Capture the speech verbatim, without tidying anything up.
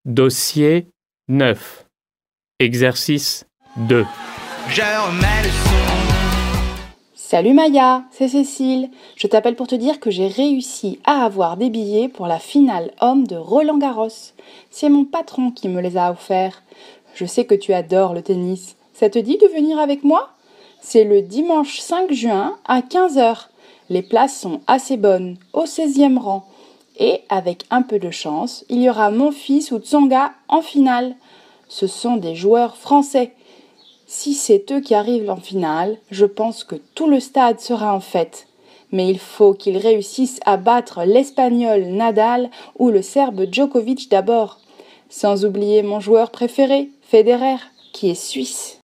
Dossier neuf. Exercice deux. Je remets le son. Salut Maya, c'est Cécile. Je t'appelle pour te dire que j'ai réussi à avoir des billets pour la finale homme de Roland-Garros. C'est mon patron qui me les a offerts. Je sais que tu adores le tennis. Ça te dit de venir avec moi ? C'est le dimanche cinq juin à quinze heures. Les places sont assez bonnes, au seizième rang. Et avec un peu de chance, il y aura Monfils ou Tsonga en finale. Ce sont des joueurs français. Si c'est eux qui arrivent en finale, je pense que tout le stade sera en fête. Mais il faut qu'ils réussissent à battre l'Espagnol Nadal ou le Serbe Djokovic d'abord. Sans oublier mon joueur préféré, Federer, qui est suisse.